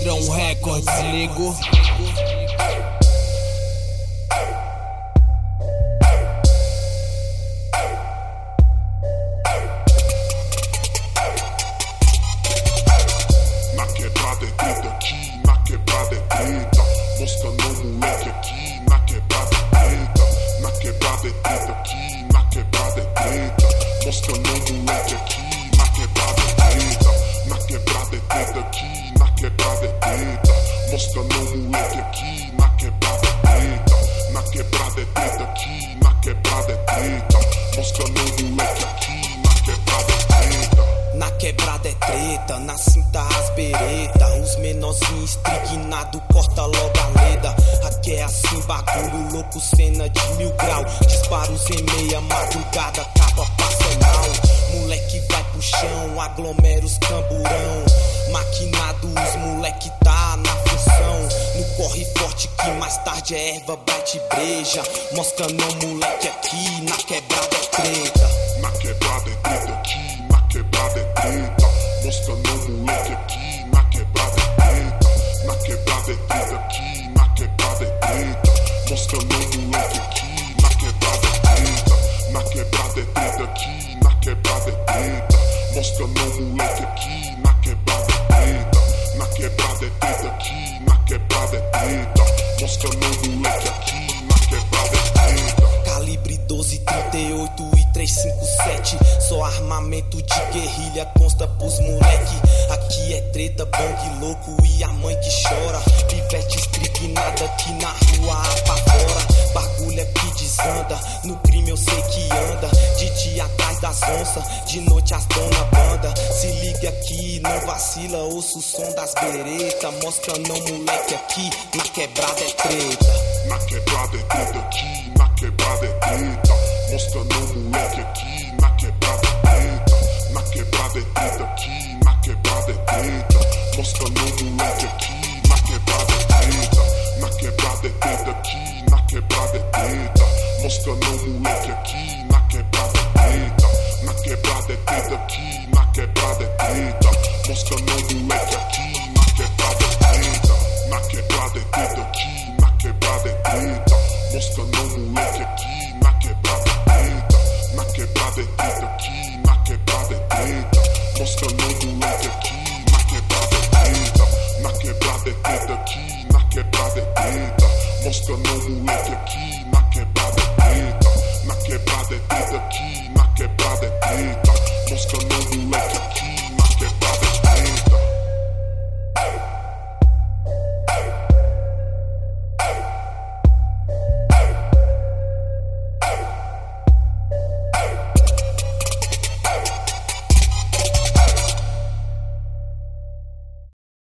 Cidrão Records, nego. Na quebrada é treta aqui, na quebrada é treta. Mosca no moleque aqui, na quebrada é treta. Na quebrada é treta aqui, na quebrada é treta. Mosca no moleque aqui, na quebrada é treta. Na quebrada é treta aqui, na quebrada é treta. Mosca no moleque aqui, na quebrada é treta. Na quebrada é treta aqui, na quebrada é treta. Mosca no moleque aqui, na quebrada é treta. Na quebrada é treta, na cinta as bereta. Os menorzinhos estrignados corta logo a leda. Aqui é assim bagulho louco, cena de 1000 grau. Disparos em meia madrugada, capa passional. Moleque vai pro chão, aglomera os camburão. Maquinado os moleque tá na função. No corre forte que mais tarde é erva, bate breja. Mosca não moleque aqui, na quebrada é treta. Na quebrada é treta aqui, na quebrada é treta. Mosca no moleque aqui, na quebrada é treta. Na quebrada é treta aqui, na quebrada é treta. Mosca no moleque aqui, na quebrada é treta. Na quebrada é treta aqui, na quebrada é treta. Mosca no moleque aqui, na quebrada é treta. Na quebrada é treta aqui, na quebrada é treta. Mosca no moleque aqui, na quebrada é treta. Calibre 12, 38 e 357. Só armamento de guerrilha consta pros moleque. Aqui é treta, bang louco e a mãe que chora. Pivete estrignada aqui na rua apavora. Bagulho aqui desanda, no crime eu sei que anda. De dia atrás das onças, de noite as dona banda. Se liga aqui, não vacila, ouça o som das bereta. Mosca não moleque aqui, na quebrada é treta. Na quebrada é treta aqui, na quebrada é treta. Mosca no moleque aqui, na quebrada é treta. Na quebrada é treta aqui, na quebrada é treta. Mosca no moleque aqui, na quebrada é treta. Na quebrada é treta aqui, na quebrada é treta. Mosca no moleque aqui, na quebrada é treta. Na quebrada é treta aqui, na quebrada é treta. Mosca no moleque aqui, na quebrada é treta. Na quebrada é treta aqui, na quebrada é treta. Mosca no moleque aqui, na quebrada é treta. Na quebrada é treta aqui, na quebrada é treta. Mosca no moleque aqui, na quebrada é treta. Na quebrada é treta aqui, na quebrada é treta. Mosca no moleque aqui, na quebrada é treta. Na quebrada é treta aqui,